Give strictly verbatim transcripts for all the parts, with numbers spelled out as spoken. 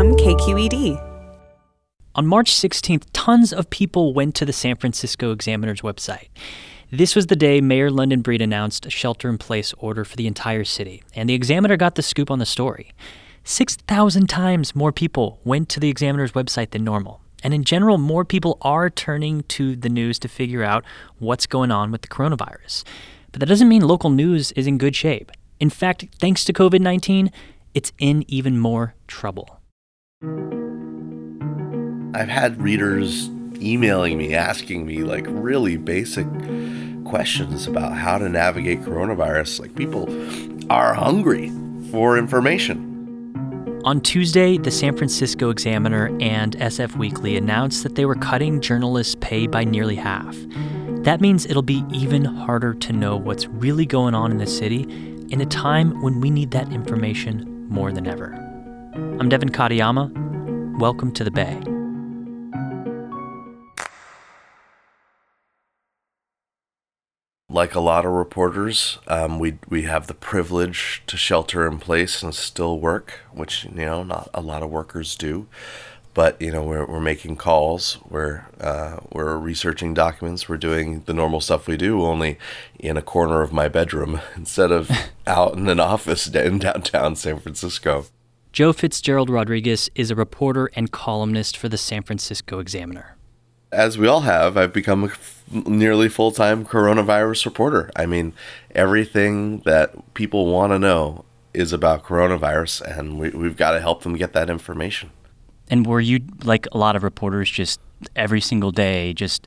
from K Q E D. On March sixteenth, tons of people went to the San Francisco Examiner's website. This was the day Mayor London Breed announced a shelter-in-place order for the entire city, and the Examiner got the scoop on the story. six thousand times more people went to the Examiner's website than normal. And in general, more people are turning to the news to figure out what's going on with the coronavirus. But that doesn't mean local news is in good shape. In fact, thanks to covid nineteen, it's in even more trouble. I've had readers emailing me, asking me like really basic questions about how to navigate coronavirus. Like, people are hungry for information. On Tuesday, the San Francisco Examiner and S F Weekly announced that they were cutting journalists' pay by nearly half. That means it'll be even harder to know what's really going on in the city in a time when we need that information more than ever. I'm Devin Katayama. Welcome to the Bay. Like a lot of reporters, um, we we have the privilege to shelter in place and still work, which, you know, not a lot of workers do. But, you know, we're we're making calls, we're uh, we're researching documents, we're doing the normal stuff we do, only in a corner of my bedroom instead of out in an office in downtown San Francisco. Joe Fitzgerald Rodriguez is a reporter and columnist for the San Francisco Examiner. As we all have, I've become a f- nearly full-time coronavirus reporter. I mean, everything that people want to know is about coronavirus, and we, we've got to help them get that information. And were you, like a lot of reporters, just every single day, just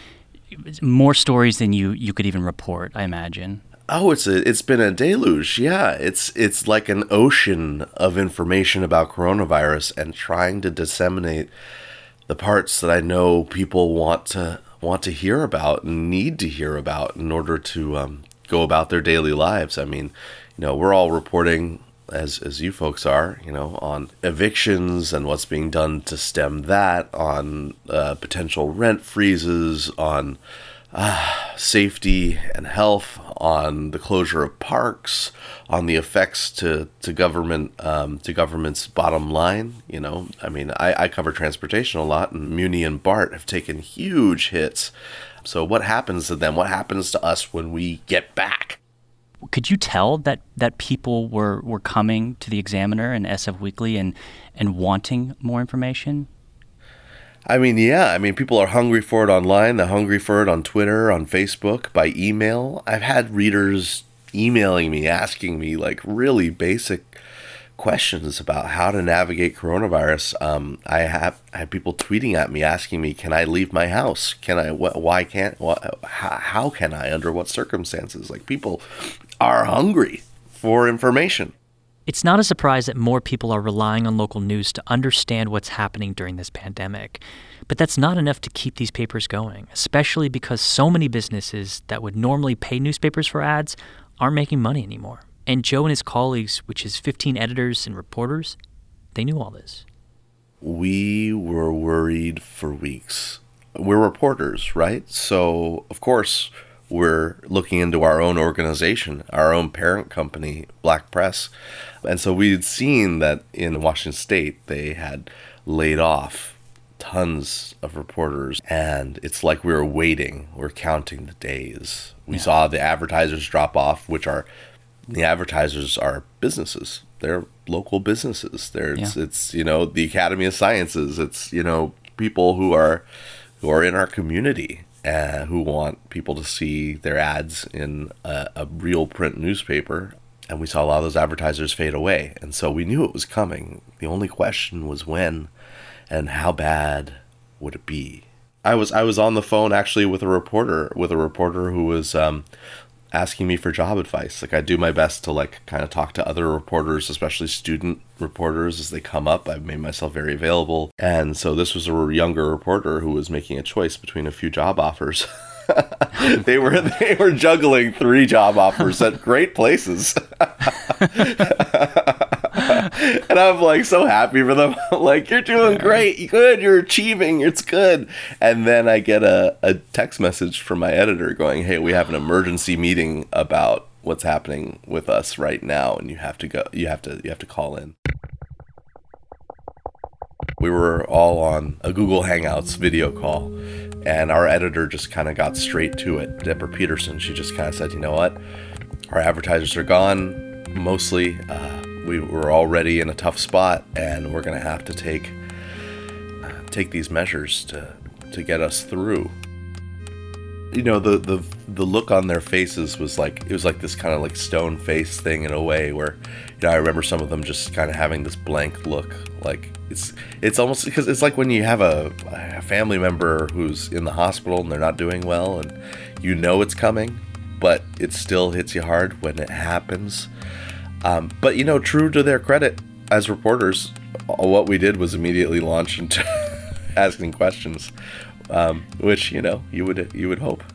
more stories than you, you could even report, I imagine? Oh, it's a, it's been a deluge. Yeah, it's it's like an ocean of information about coronavirus, and trying to disseminate the parts that I know people want to want to hear about and need to hear about in order to um, go about their daily lives. I mean, you know, we're all reporting, as as you folks are, you know, on evictions and what's being done to stem that, on uh, potential rent freezes, on uh, safety and health, on the closure of parks, on the effects to to government um, to government's bottom line. You know, I mean, I, I cover transportation a lot, and Muni and BART have taken huge hits. So what happens to them? What happens to us when we get back? Could you tell that, that people were, were coming to the Examiner and S F Weekly and, and wanting more information? I mean, yeah. I mean, people are hungry for it online. They're hungry for it on Twitter, on Facebook, by email. I've had readers emailing me, asking me like really basic questions about how to navigate coronavirus. Um, I have I have people tweeting at me, asking me, "Can I leave my house? Can I? Wh- why can't? Wh- how, how can I? Under what circumstances?" Like, people are hungry for information. It's not a surprise that more people are relying on local news to understand what's happening during this pandemic. But that's not enough to keep these papers going, especially because so many businesses that would normally pay newspapers for ads aren't making money anymore. And Joe and his colleagues, which is fifteen editors and reporters, they knew all this. We were worried for weeks. We're reporters, right? So, of course, we're looking into our own organization, our own parent company, Black Press. And so we'd seen that in Washington State, they had laid off tons of reporters. And it's like we were waiting. We're counting the days. We yeah. saw the advertisers drop off, which are, the advertisers are businesses. They're local businesses. They're, yeah. it's, it's, you know, the Academy of Sciences. It's, you know, people who are, who are in our community. Uh, who want people to see their ads in a, a real print newspaper. And we saw a lot of those advertisers fade away. And so we knew it was coming. The only question was when and how bad would it be? I was I was on the phone actually with a reporter, with a reporter who was um, asking me for job advice. Like, I do my best to like kind of talk to other reporters, especially student reporters, as they come up. I've made myself very available. And so this was a younger reporter who was making a choice between a few job offers. they were they were juggling three job offers at great places. And I'm like so happy for them. Like, you're doing great. You good. You're achieving. It's good. And then I get a, a text message from my editor going, "Hey, we have an emergency meeting about what's happening with us right now, and you have to go. You have to. You have to call in." We were all on a Google Hangouts video call, and our editor just kind of got straight to it. Deborah Peterson, she just kind of said, you know what? Our advertisers are gone, mostly. Uh, we were already in a tough spot, and we're going to have to take uh, take these measures to to get us through. You know, the, the the look on their faces was like, it was like this kind of like stone face thing in a way where, you know, I remember some of them just kind of having this blank look. Like it's it's almost because it's like when you have a, a family member who's in the hospital and they're not doing well, and you know it's coming, but it still hits you hard when it happens. Um, but, you know, true to their credit as reporters, what we did was immediately launch into asking questions. Um, which, you know, you would you would hope.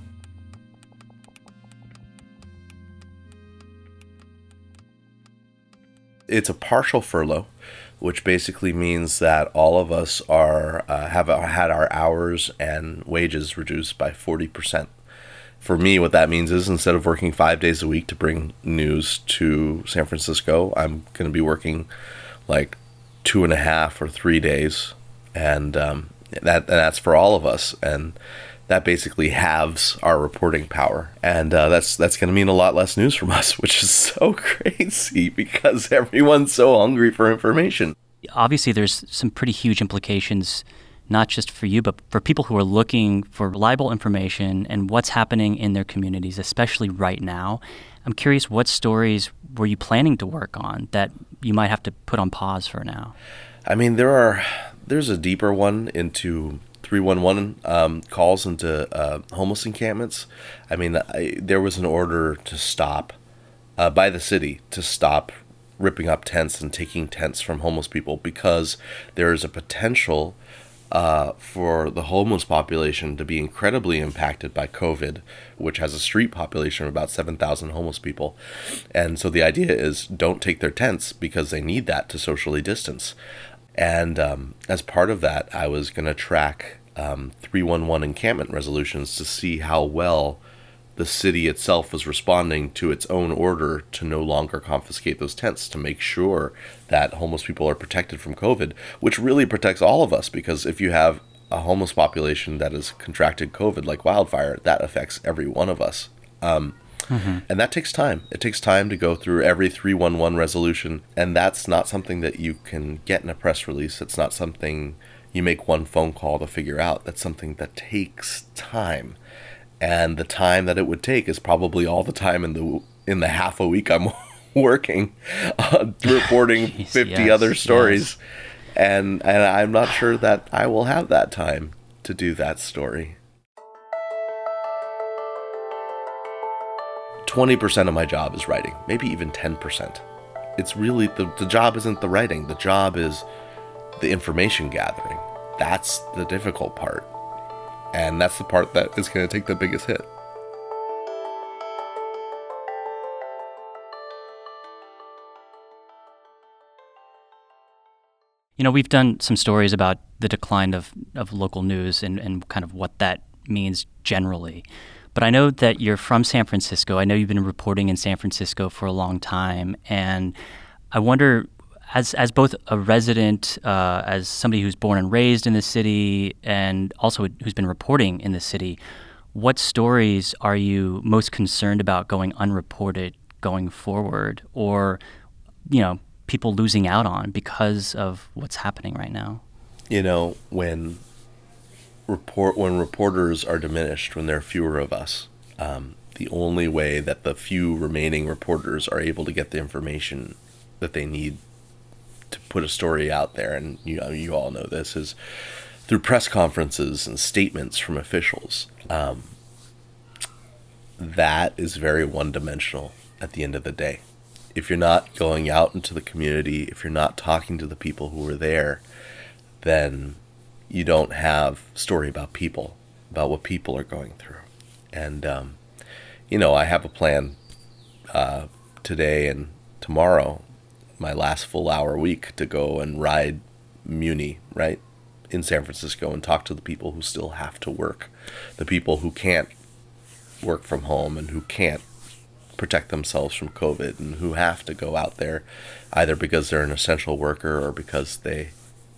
It's a partial furlough, which basically means that all of us are uh, have had our hours and wages reduced by forty percent. For me, what that means is instead of working five days a week to bring news to San Francisco, I'm going to be working like two and a half or three days, and um, That and that's for all of us, and that basically halves our reporting power, and uh, that's that's going to mean a lot less news from us, which is so crazy because everyone's so hungry for information. Obviously, there's some pretty huge implications, not just for you, but for people who are looking for reliable information and what's happening in their communities, especially right now. I'm curious, what stories were you planning to work on that you might have to put on pause for now? I mean, there are. There's a deeper one into three one one um, calls into uh, homeless encampments. I mean, I, there was an order to stop uh, by the city to stop ripping up tents and taking tents from homeless people because there is a potential uh, for the homeless population to be incredibly impacted by COVID, which has a street population of about seven thousand homeless people. And so the idea is don't take their tents because they need that to socially distance. And um, as part of that, I was going to track um, three one one encampment resolutions to see how well the city itself was responding to its own order to no longer confiscate those tents, to make sure that homeless people are protected from COVID, which really protects all of us, because if you have a homeless population that has contracted COVID like wildfire, that affects every one of us. Um, Mm-hmm. And that takes time. It takes time to go through every three one one resolution, and that's not something that you can get in a press release. It's not something you make one phone call to figure out. That's something that takes time, and the time that it would take is probably all the time in the in the half a week I'm working, uh, reporting Jeez, fifty yes, other stories, yes. and and I'm not sure that I will have that time to do that story. twenty percent of my job is writing, maybe even ten percent. It's really, the, the job isn't the writing, the job is the information gathering. That's the difficult part. And that's the part that is going to take the biggest hit. You know, we've done some stories about the decline of, of local news and, and kind of what that means generally. But I know that you're from San Francisco. I know you've been reporting in San Francisco for a long time. And I wonder, as as both a resident, uh, as somebody who's born and raised in the city, and also who's been reporting in the city, what stories are you most concerned about going unreported going forward, or, you know, people losing out on because of what's happening right now? You know, when... report when reporters are diminished, when there are fewer of us, um, the only way that the few remaining reporters are able to get the information that they need to put a story out there, and you know, you all know this, is through press conferences and statements from officials. Um, that is very one-dimensional at the end of the day. If you're not going out into the community, if you're not talking to the people who are there, then you don't have story about people, about what people are going through. And, um, you know, I have a plan uh, today and tomorrow, my last full hour week, to go and ride Muni, right, in San Francisco, and talk to the people who still have to work, the people who can't work from home and who can't protect themselves from COVID, and who have to go out there either because they're an essential worker or because they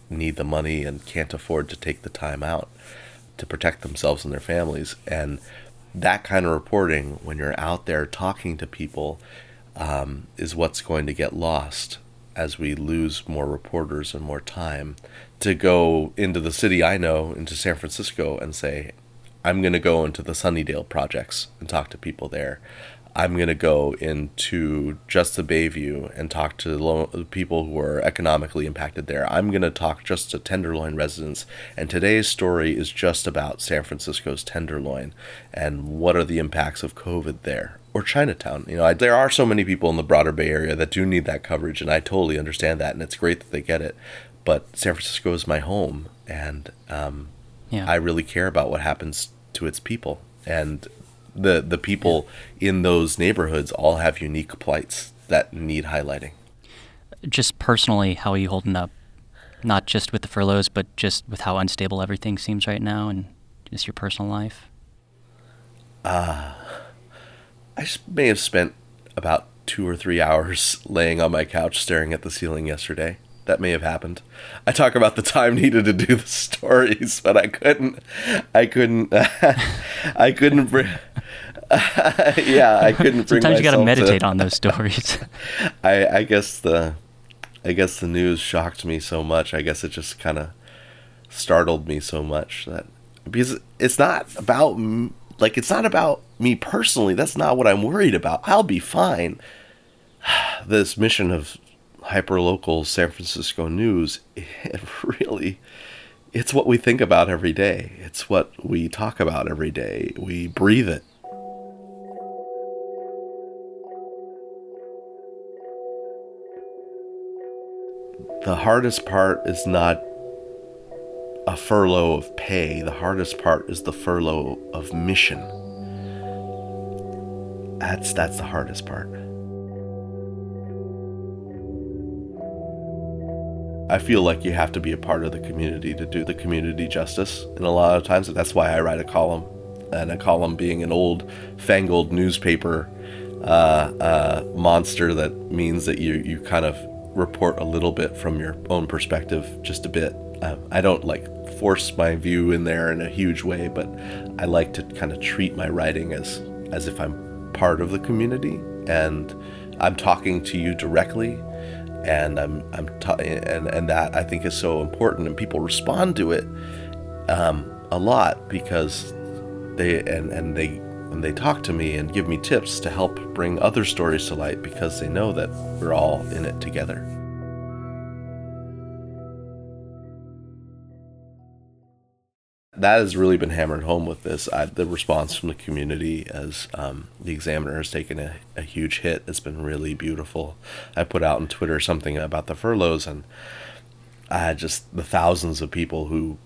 need the money and can't afford to take the time out to protect themselves and their families. And that kind of reporting, when you're out there talking to people, um, is what's going to get lost as we lose more reporters and more time to go into the city I know, into San Francisco, and say, I'm going to go into the Sunnydale projects and talk to people there. I'm going to go into just the Bayview and talk to lo- people who are economically impacted there. I'm going to talk just to Tenderloin residents. And today's story is just about San Francisco's Tenderloin and what are the impacts of COVID there. Or Chinatown. You know, I, there are so many people in the broader Bay Area that do need that coverage, and I totally understand that, and it's great that they get it. But San Francisco is my home, and um, yeah. I really care about what happens to its people. And the the people yeah. in those neighborhoods all have unique plights that need highlighting. Just personally, how are you holding up? Not just with the furloughs, but just with how unstable everything seems right now, and just your personal life? Uh, I may have spent about two or three hours laying on my couch staring at the ceiling yesterday. That may have happened. I talk about the time needed to do the stories, but I couldn't. I couldn't. I couldn't bring. yeah, I couldn't bring. Sometimes you got to meditate to, on those stories. I, I guess the, I guess the news shocked me so much. I guess it just kind of startled me so much that because it's not about like it's not about me personally. That's not what I'm worried about. I'll be fine. This mission of hyperlocal San Francisco news, it really, it's what we think about every day. It's what we talk about every day. We breathe it. The hardest part is not a furlough of pay. The hardest part is the furlough of mission. That's that's the hardest part. I feel like you have to be a part of the community to do the community justice. And a lot of times that's why I write a column. And a column being an old, fangled newspaper uh, uh, monster that means that you, you kind of report a little bit from your own perspective, just a bit. Uh, I don't like force my view in there in a huge way, but I like to kind of treat my writing as, as if I'm part of the community and I'm talking to you directly. And I'm, I'm, t- and and that I think is so important, and people respond to it um, a lot because they and, and they and they talk to me and give me tips to help bring other stories to light because they know that we're all in it together. That has really been hammered home with this. I, the response from the community as um, the Examiner has taken a, a huge hit. It's been really beautiful. I put out on Twitter something about the furloughs, and I had just the thousands of people who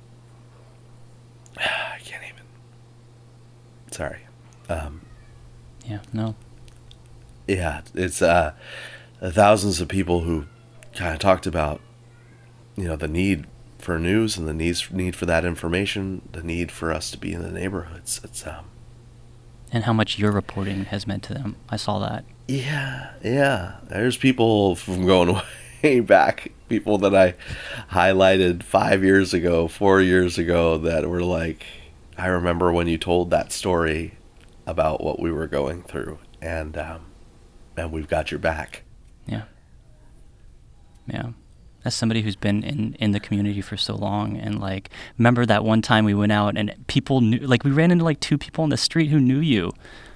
I can't even. Sorry. Um, yeah. No. Yeah, it's uh, thousands of people who kind of talked about, you know, the need for news and the needs need for that information, the need for us to be in the neighborhoods. It's um and how much your reporting has meant to them. I saw that. Yeah, yeah. There's people from going way back, people that I highlighted five years ago, four years ago that were like, I remember when you told that story about what we were going through, and um and we've got your back. Yeah. Yeah. As somebody who's been in, in the community for so long, and like, remember that one time we went out and people knew, like we ran into like two people on the street who knew you.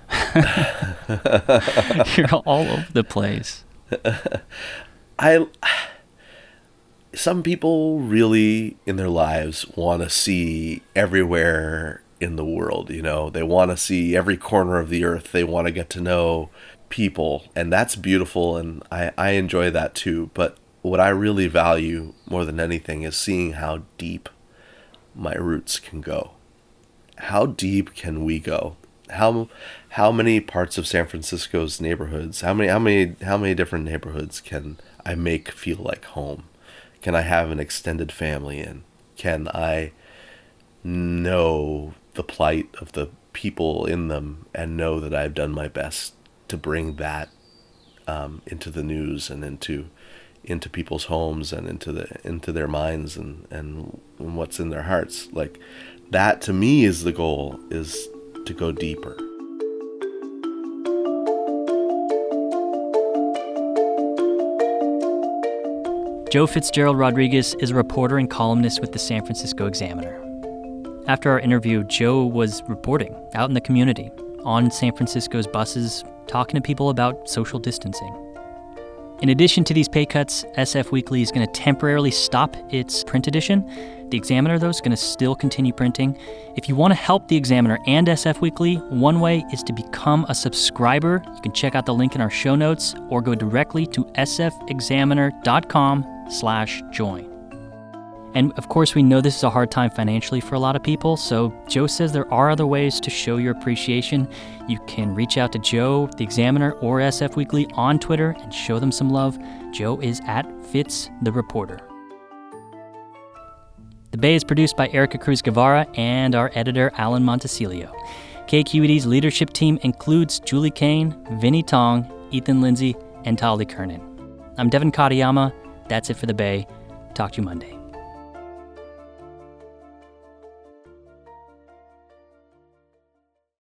You're all over the place. I, some people really in their lives want to see everywhere in the world, you know, they want to see every corner of the earth. They want to get to know people, and that's beautiful. And I, I enjoy that too. But what I really value more than anything is seeing how deep my roots can go. How deep can we go? How how many parts of San Francisco's neighborhoods, how many how many how many different neighborhoods can I make feel like home? Can I have an extended family in? Can I know the plight of the people in them and know that I've done my best to bring that um, into the news and into into people's homes and into the into their minds and, and what's in their hearts. Like, that to me is the goal, is to go deeper. Joe Fitzgerald Rodriguez is a reporter and columnist with the San Francisco Examiner. After our interview, Joe was reporting out in the community, on San Francisco's buses, talking to people about social distancing. In addition to these pay cuts, S F Weekly is going to temporarily stop its print edition. The Examiner, though, is going to still continue printing. If you want to help the Examiner and S F Weekly, one way is to become a subscriber. You can check out the link in our show notes or go directly to sfexaminer.com slash join. And of course, we know this is a hard time financially for a lot of people, so Joe says there are other ways to show your appreciation. You can reach out to Joe, the Examiner, or S F Weekly on Twitter and show them some love. Joe is at Fitz the Reporter. The Bay is produced by Erica Cruz Guevara and our editor, Alan Montecillo. K Q E D's leadership team includes Julie Kane, Vinnie Tong, Ethan Lindsay, and Tali Kernan. I'm Devin Katayama. That's it for The Bay. Talk to you Monday.